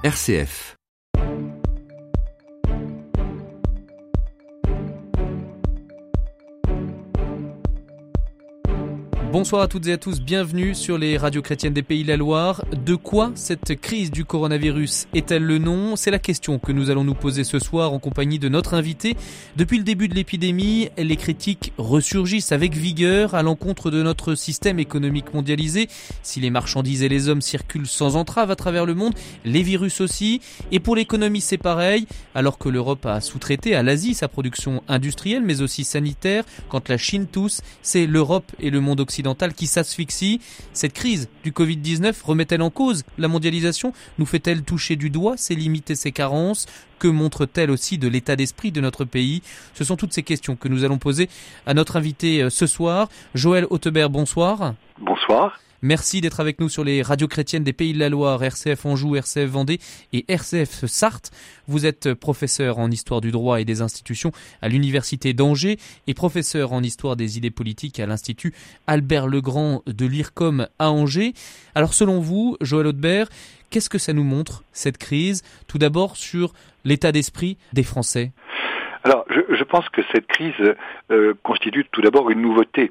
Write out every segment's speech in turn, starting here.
RCF. Bonsoir à toutes et à tous, bienvenue sur les radios chrétiennes des Pays de la Loire. De quoi cette crise du coronavirus est-elle le nom ? C'est la question que nous allons nous poser ce soir en compagnie de notre invité. Depuis le début de l'épidémie, les critiques ressurgissent avec vigueur à l'encontre de notre système économique mondialisé. Si les marchandises et les hommes circulent sans entrave à travers le monde, les virus aussi. Et pour l'économie, c'est pareil. Alors que l'Europe a sous-traité à l'Asie sa production industrielle mais aussi sanitaire, quand la Chine tousse, c'est l'Europe et le monde occidental qui s'asphyxie. Cette crise du Covid-19 remet-elle en cause la mondialisation ? Nous fait-elle toucher du doigt ses limites et ses carences ? Que montre-t-elle aussi de l'état d'esprit de notre pays ? Ce sont toutes ces questions que nous allons poser à notre invité ce soir. Joël Hautebert, bonsoir. Bonsoir. Merci d'être avec nous sur les radios chrétiennes des Pays de la Loire, RCF Anjou, RCF Vendée et RCF Sarthe. Vous êtes professeur en histoire du droit et des institutions à l'Université d'Angers et professeur en histoire des idées politiques à l'Institut Albert Legrand de l'IRCOM à Angers. Alors selon vous, Joël Hautebert, qu'est-ce que ça nous montre, cette crise ? Tout d'abord sur l'état d'esprit des Français. Alors je pense que cette crise constitue tout d'abord une nouveauté.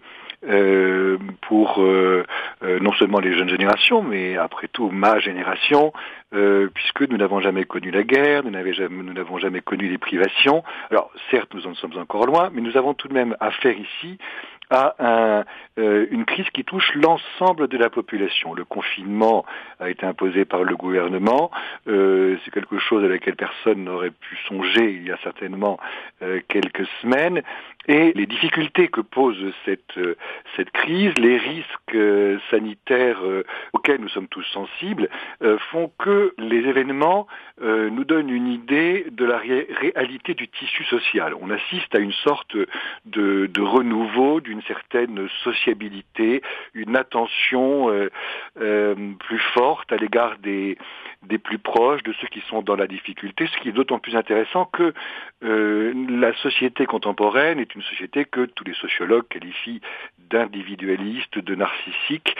Pour non seulement les jeunes générations, mais après tout ma génération, puisque nous n'avons jamais connu la guerre, nous n'avons jamais connu les privations. Alors certes, nous en sommes encore loin, mais nous avons tout de même affaire ici à une crise qui touche l'ensemble de la population. Le confinement a été imposé par le gouvernement. C'est quelque chose à laquelle personne n'aurait pu songer il y a certainement quelques semaines. Et les difficultés que pose cette crise, les risques sanitaires auxquels nous sommes tous sensibles, font que les événements nous donnent une idée de la réalité du tissu social. On assiste à une sorte de renouveau, d'une certaine sociabilité, une attention plus forte à l'égard des plus proches, de ceux qui sont dans la difficulté, ce qui est d'autant plus intéressant que la société contemporaine est une société que tous les sociologues qualifient d'individualiste, de narcissique.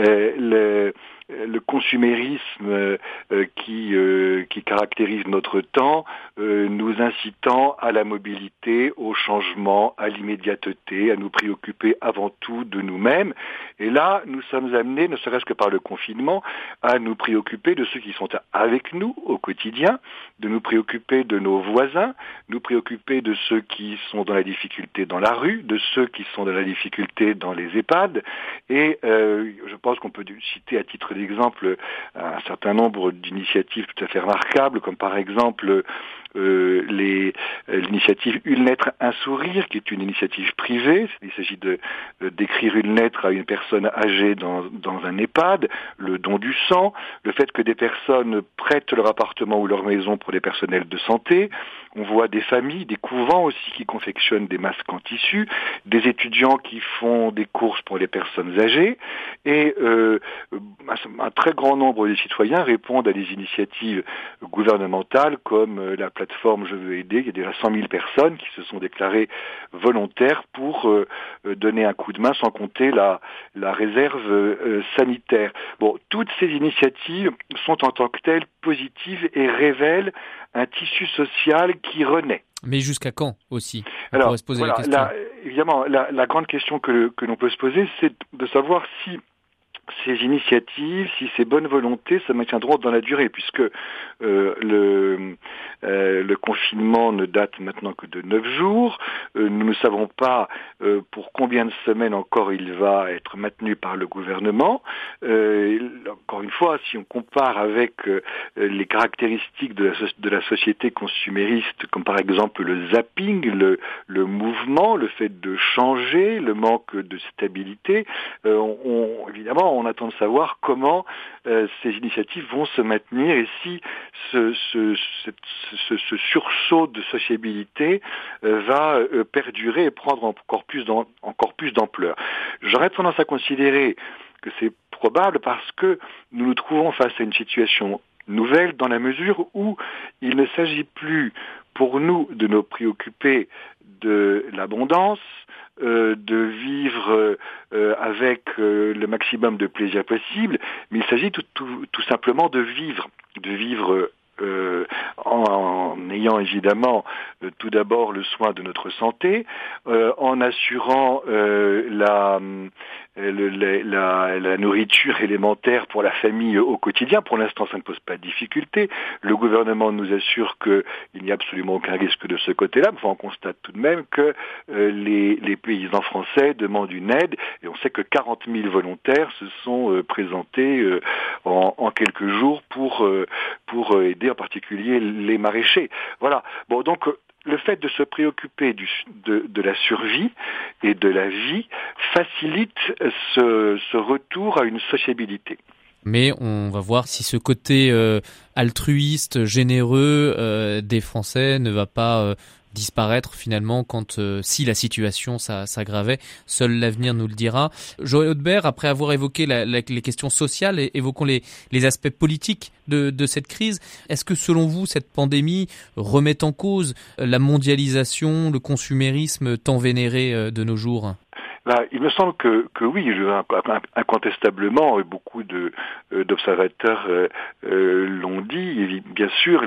Le consumérisme qui caractérise notre temps, nous incitant à la mobilité, au changement, à l'immédiateté, à nous préoccuper avant tout de nous-mêmes. Et là, nous sommes amenés, ne serait-ce que par le confinement, à nous préoccuper de ceux qui sont avec nous au quotidien, de nous préoccuper de nos voisins, nous préoccuper de ceux qui sont dans la difficulté dans la rue, de ceux qui sont dans la difficulté dans les EHPAD. Et je pense qu'on peut citer à titre d'exemple un certain nombre d'initiatives tout à fait remarquables, comme par exemple l'initiative Une lettre, un sourire, qui est une initiative privée. Il s'agit d'écrire une lettre à une personne âgée dans un EHPAD, le don du sang, le fait que des personnes prêtent leur appartement ou leur maison pour les personnels de santé. On voit des familles, des couvents aussi qui confectionnent des masques en tissu, des étudiants qui font des courses pour les personnes âgées, et un très grand nombre des citoyens répondent à des initiatives gouvernementales comme la plateforme Je veux aider. Il y a déjà 100 000 personnes qui se sont déclarées volontaires pour donner un coup de main, sans compter la réserve sanitaire. Bon, toutes ces initiatives sont en tant que telles positives et révèlent un tissu social qui renaît. Mais jusqu'à quand aussi ? On Alors, pourrait se poser la question. Évidemment, la grande question que l'on peut se poser, c'est de savoir si ces initiatives, si ces bonnes volontés se maintiendront dans la durée, puisque le confinement ne date maintenant que de 9 jours. Nous ne savons pas pour combien de semaines encore il va être maintenu par le gouvernement. Encore une fois, si on compare avec les caractéristiques de la société consumériste, comme par exemple le zapping, le mouvement, le fait de changer, le manque de stabilité, évidemment, on attend de savoir comment ces initiatives vont se maintenir et si ce sursaut de sociabilité va perdurer et prendre encore plus d'ampleur. J'aurais tendance à considérer que c'est probable parce que nous nous trouvons face à une situation nouvelle dans la mesure où il ne s'agit plus pour nous de nous préoccuper de l'abondance, de vivre avec le maximum de plaisir possible, mais il s'agit tout simplement de vivre en ayant évidemment tout d'abord le soin de notre santé, en assurant la nourriture élémentaire pour la famille au quotidien. Pour l'instant, ça ne pose pas de difficulté. Le gouvernement nous assure qu'il n'y a absolument aucun risque de ce côté-là. Enfin, on constate tout de même que les paysans français demandent une aide, et on sait que 40 000 volontaires se sont présentés en quelques jours pour aider en particulier les maraîchers. Voilà. Bon, donc le fait de se préoccuper de la survie et de la vie facilite ce retour à une sociabilité. Mais on va voir si ce côté altruiste, généreux des Français ne va pas disparaître finalement si la situation s'aggravait. Seul l'avenir nous le dira. Joël Haudebert, après avoir évoqué les questions sociales, évoquons les aspects politiques de cette crise. Est-ce que selon vous, cette pandémie remet en cause la mondialisation, le consumérisme tant vénéré de nos jours ? Là, il me semble que oui, incontestablement, beaucoup d'observateurs l'ont dit. Et bien sûr,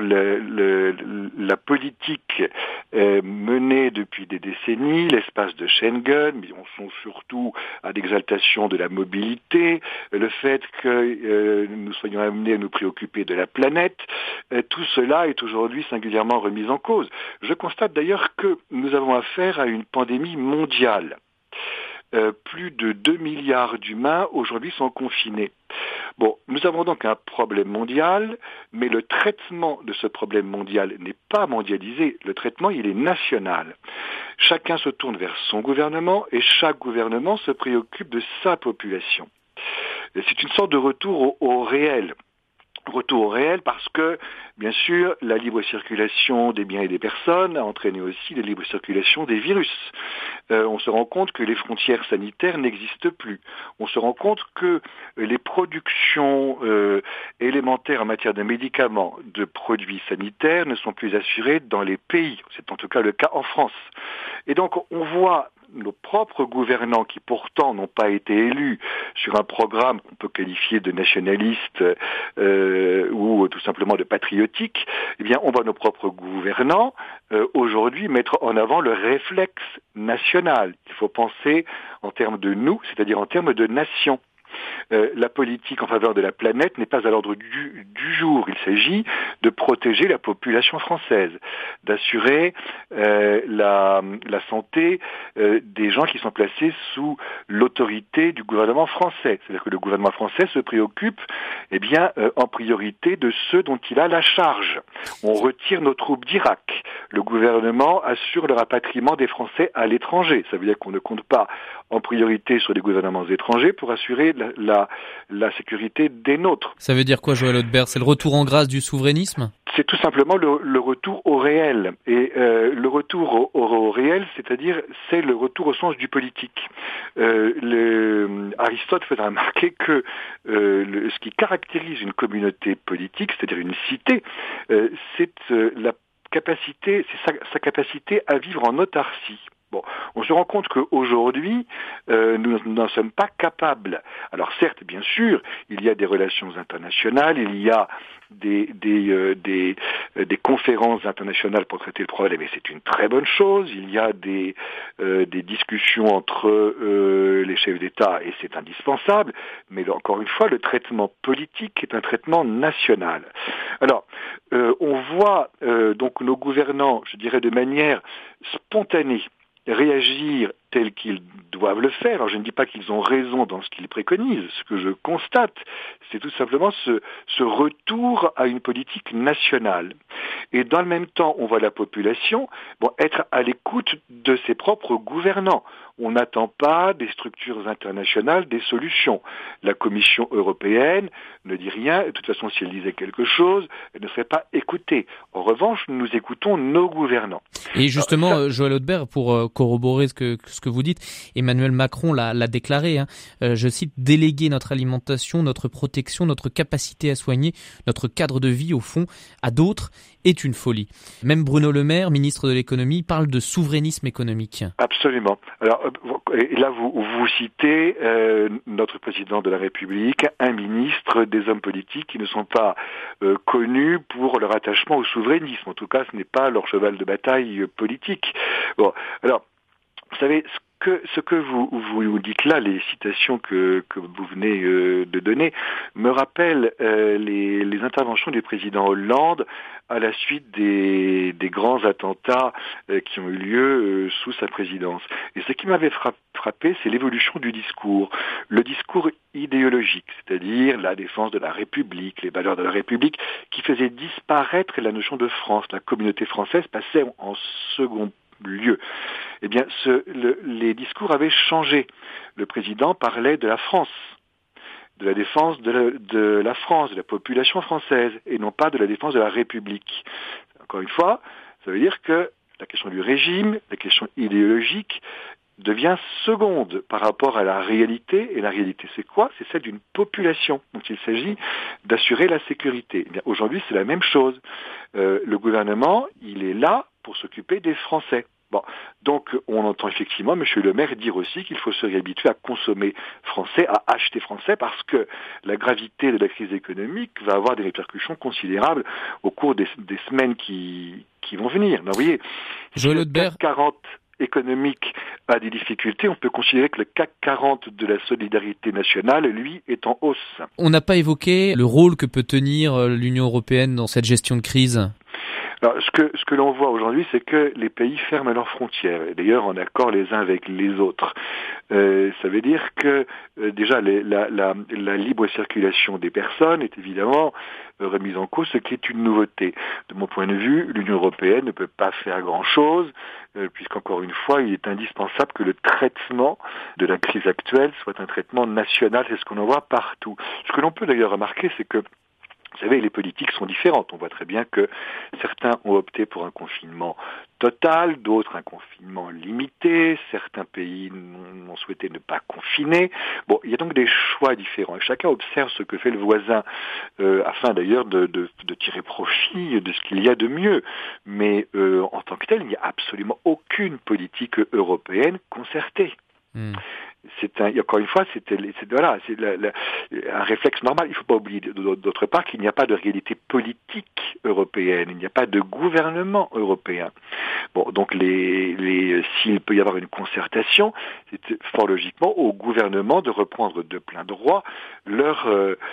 la politique menée depuis des décennies, l'espace de Schengen, mais on songe surtout à l'exaltation de la mobilité, le fait que nous soyons amenés à nous préoccuper de la planète, tout cela est aujourd'hui singulièrement remis en cause. Je constate d'ailleurs que nous avons affaire à une pandémie mondiale. Plus de 2 milliards d'humains aujourd'hui sont confinés. Bon, nous avons donc un problème mondial, mais le traitement de ce problème mondial n'est pas mondialisé. Le traitement, il est national. Chacun se tourne vers son gouvernement et chaque gouvernement se préoccupe de sa population. Et c'est une sorte de retour au réel. Retour au réel parce que, bien sûr, la libre circulation des biens et des personnes a entraîné aussi la libre circulation des virus. On se rend compte que les frontières sanitaires n'existent plus. On se rend compte que les productions élémentaires en matière de médicaments, de produits sanitaires ne sont plus assurées dans les pays. C'est en tout cas le cas en France. Et donc, on voit nos propres gouvernants qui pourtant n'ont pas été élus sur un programme qu'on peut qualifier de nationaliste ou tout simplement de patriotique, eh bien on voit nos propres gouvernants aujourd'hui mettre en avant le réflexe national. Il faut penser en termes de nous, c'est-à-dire en termes de nation. La politique en faveur de la planète n'est pas à l'ordre du jour. Il s'agit de protéger la population française, d'assurer la santé des gens qui sont placés sous l'autorité du gouvernement français. C'est-à-dire que le gouvernement français se préoccupe en priorité de ceux dont il a la charge. On retire nos troupes d'Irak. Le gouvernement assure le rapatriement des Français à l'étranger. Ça veut dire qu'on ne compte pas en priorité sur les gouvernements étrangers pour assurer la sécurité des nôtres. Ça veut dire quoi, Joël Haudebert ? C'est le retour en grâce du souverainisme ? C'est tout simplement le retour au réel. Et le retour au réel, c'est-à-dire, c'est le retour au sens du politique. Aristote faisait remarquer que ce qui caractérise une communauté politique, c'est-à-dire une cité, c'est sa capacité à vivre en autarcie. Bon, on se rend compte qu'aujourd'hui, nous n'en sommes pas capables. Alors certes, bien sûr, il y a des relations internationales, il y a des conférences internationales pour traiter le problème, et c'est une très bonne chose. Il y a des discussions entre les chefs d'État, et c'est indispensable. Mais encore une fois, le traitement politique est un traitement national. Alors, on voit donc nos gouvernants, je dirais de manière spontanée, réagir tels qu'ils doivent le faire. Alors je ne dis pas qu'ils ont raison dans ce qu'ils préconisent. Ce que je constate, c'est tout simplement ce retour à une politique nationale. Et dans le même temps, on voit la population être à l'écoute de ses propres gouvernants. On n'attend pas des structures internationales des solutions. La Commission européenne ne dit rien. De toute façon, si elle disait quelque chose, elle ne serait pas écoutée. En revanche, nous écoutons nos gouvernants. Et justement, Joël Haudebert, pour corroborer ce ce que vous dites. Emmanuel Macron l'a déclaré, je cite, « Déléguer notre alimentation, notre protection, notre capacité à soigner, notre cadre de vie, au fond, à d'autres, est une folie ». Même Bruno Le Maire, ministre de l'économie, parle de souverainisme économique. Absolument. Alors là, vous citez notre président de la République, un ministre, des hommes politiques qui ne sont pas connus pour leur attachement au souverainisme. En tout cas, ce n'est pas leur cheval de bataille politique. Bon, alors, vous savez, ce que vous dites là, les citations que vous venez de donner, me rappellent les interventions du président Hollande à la suite des grands attentats qui ont eu lieu sous sa présidence. Et ce qui m'avait frappé, c'est l'évolution du discours. Le discours idéologique, c'est-à-dire la défense de la République, les valeurs de la République, qui faisait disparaître la notion de France. La communauté française passait en second lieu. Eh bien, les discours avaient changé. Le président parlait de la France, de la défense de la France, de la population française, et non pas de la défense de la République. Encore une fois, ça veut dire que la question du régime, la question idéologique, devient seconde par rapport à la réalité. Et la réalité, c'est quoi ? C'est celle d'une population dont il s'agit d'assurer la sécurité. Eh bien, aujourd'hui, c'est la même chose. Le gouvernement, il est là pour s'occuper des Français. Bon, donc on entend effectivement M. Le Maire dire aussi qu'il faut se réhabituer à consommer français, à acheter français, parce que la gravité de la crise économique va avoir des répercussions considérables au cours des semaines qui vont venir. Donc, vous voyez, Joël le Audebert, CAC 40 économique a des difficultés, on peut considérer que le CAC 40 de la solidarité nationale, lui, est en hausse. On n'a pas évoqué le rôle que peut tenir l'Union européenne dans cette gestion de crise. Alors, ce que l'on voit aujourd'hui, c'est que les pays ferment leurs frontières, et d'ailleurs en accord les uns avec les autres. Ça veut dire que déjà la libre circulation des personnes est évidemment remise en cause, ce qui est une nouveauté. De mon point de vue, l'Union européenne ne peut pas faire grand-chose, puisqu'encore une fois, il est indispensable que le traitement de la crise actuelle soit un traitement national, c'est ce qu'on en voit partout. Ce que l'on peut d'ailleurs remarquer, c'est que vous savez, les politiques sont différentes. On voit très bien que certains ont opté pour un confinement total, d'autres un confinement limité, certains pays ont souhaité ne pas confiner. Bon, il y a donc des choix différents et chacun observe ce que fait le voisin afin d'ailleurs de tirer profit de ce qu'il y a de mieux. Mais en tant que tel, il n'y a absolument aucune politique européenne concertée. Encore une fois, c'est un réflexe normal. Il ne faut pas oublier d'autre part qu'il n'y a pas de réalité politique européenne, il n'y a pas de gouvernement européen. Bon, donc s'il peut y avoir une concertation, c'est fort logiquement au gouvernement de reprendre de plein droit leur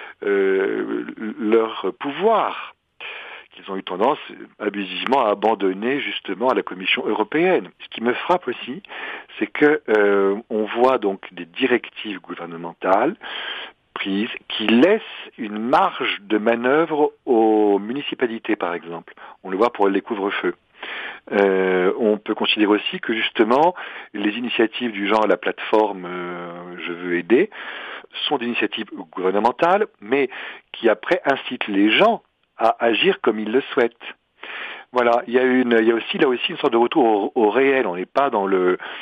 pouvoir, qu'ils ont eu tendance abusivement à abandonner justement à la Commission européenne. Ce qui me frappe aussi, c'est que on voit donc des directives gouvernementales prises qui laissent une marge de manœuvre aux municipalités, par exemple. On le voit pour les couvre-feux. On peut considérer aussi que justement les initiatives du genre la plateforme Je veux aider sont des initiatives gouvernementales, mais qui après incitent les gens à agir comme ils le souhaitent. Voilà, il y a aussi là aussi une sorte de retour au réel. On n'est pas dans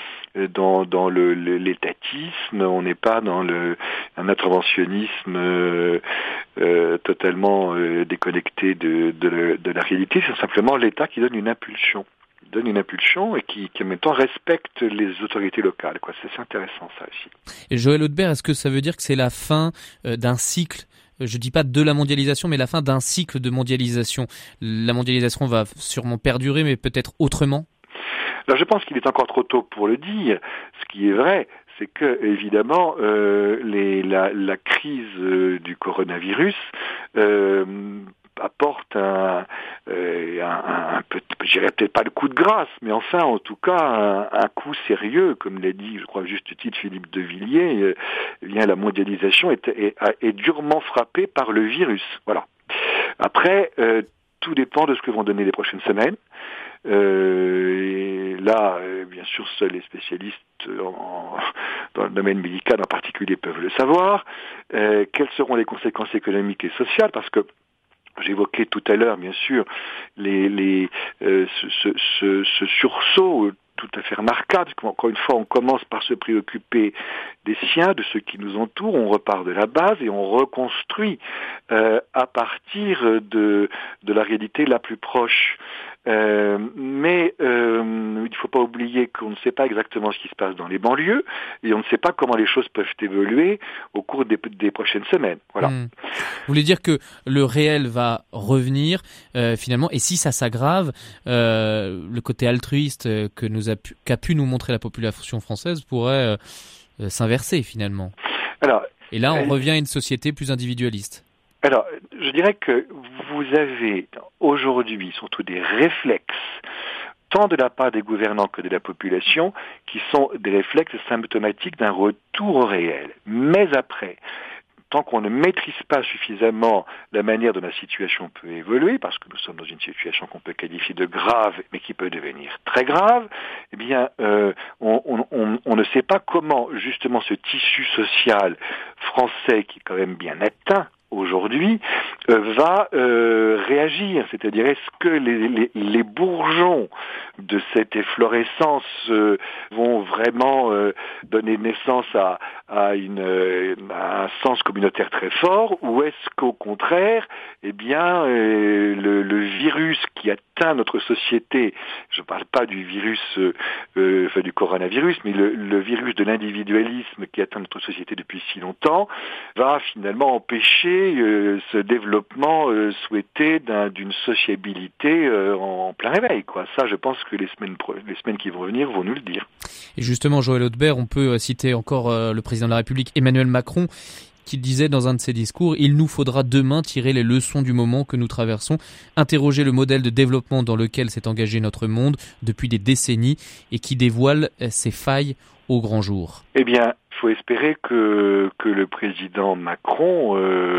l'étatisme, on n'est pas dans un interventionnisme totalement déconnecté de la réalité. C'est simplement l'État qui donne une impulsion. Et qui en même temps respecte les autorités locales. C'est intéressant ça aussi. Et Joël Audebert, est-ce que ça veut dire que c'est la fin d'un cycle? Je dis pas de la mondialisation, mais la fin d'un cycle de mondialisation. La mondialisation va sûrement perdurer, mais peut-être autrement. Alors je pense qu'il est encore trop tôt pour le dire. Ce qui est vrai, c'est que évidemment la crise du coronavirus apporte un peu, je dirais peut-être pas le coup de grâce, mais enfin en tout cas un coup sérieux, comme l'a dit, je crois à juste titre Philippe de Villiers. La mondialisation est durement frappée par le virus. Voilà. Après, tout dépend de ce que vont donner les prochaines semaines. Et là, bien sûr, seuls les spécialistes dans le domaine médical en particulier peuvent le savoir. Quelles seront les conséquences économiques et sociales? Parce que j'évoquais tout à l'heure, bien sûr, ce sursaut tout à fait remarquable, parce qu'encore une fois, on commence par se préoccuper des siens, de ceux qui nous entourent, on repart de la base et on reconstruit à partir de la réalité la plus proche. Mais il ne faut pas oublier qu'on ne sait pas exactement ce qui se passe dans les banlieues et on ne sait pas comment les choses peuvent évoluer au cours des prochaines semaines. Voilà. Vous voulez dire que le réel va revenir finalement, et si ça s'aggrave, le côté altruiste qu'a pu nous montrer la population française pourrait s'inverser finalement. Et là, on revient à une société plus individualiste. Alors, je dirais que vous avez aujourd'hui surtout des réflexes, tant de la part des gouvernants que de la population, qui sont des réflexes symptomatiques d'un retour au réel. Mais après, tant qu'on ne maîtrise pas suffisamment la manière dont la situation peut évoluer, parce que nous sommes dans une situation qu'on peut qualifier de grave, mais qui peut devenir très grave, eh bien, on ne sait pas comment, justement, ce tissu social français, qui est quand même bien atteint aujourd'hui, va réagir. C'est-à-dire, est-ce que les bourgeons de cette efflorescence vont vraiment donner naissance à un sens communautaire très fort, ou est-ce qu'au contraire, eh bien, le virus qui atteint notre société, je ne parle pas du virus, du coronavirus, mais le virus de l'individualisme qui atteint notre société depuis si longtemps, va finalement empêcher ce développement souhaité d'une sociabilité en plein réveil, quoi. Ça, je pense que les semaines qui vont venir vont nous le dire. Et justement, Joël Audebert, on peut citer encore le président de la République, Emmanuel Macron, qui disait dans un de ses discours « Il nous faudra demain tirer les leçons du moment que nous traversons, interroger le modèle de développement dans lequel s'est engagé notre monde depuis des décennies et qui dévoile ses failles au grand jour. » Eh bien, il faut espérer que le président Macron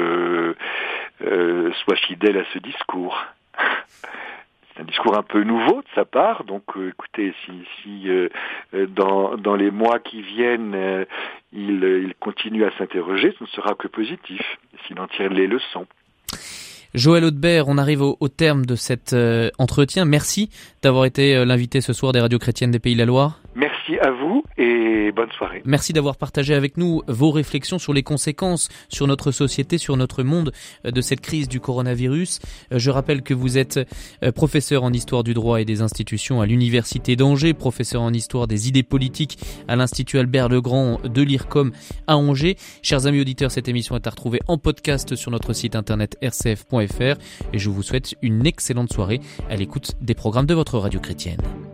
soit fidèle à ce discours. C'est un discours un peu nouveau de sa part, donc écoutez, si dans les mois qui viennent, il continue à s'interroger, ce ne sera que positif, s'il en tire les leçons. Joël Audebert, on arrive au terme de cet entretien. Merci d'avoir été l'invité ce soir des radios chrétiennes des Pays de la Loire. Merci à vous et bonne soirée. Merci d'avoir partagé avec nous vos réflexions sur les conséquences sur notre société, sur notre monde de cette crise du coronavirus. Je rappelle que vous êtes professeur en histoire du droit et des institutions à l'Université d'Angers, professeur en histoire des idées politiques à l'Institut Albert Legrand de l'IRCOM à Angers. Chers amis auditeurs, cette émission est à retrouver en podcast sur notre site internet rcf.fr et je vous souhaite une excellente soirée à l'écoute des programmes de votre radio chrétienne.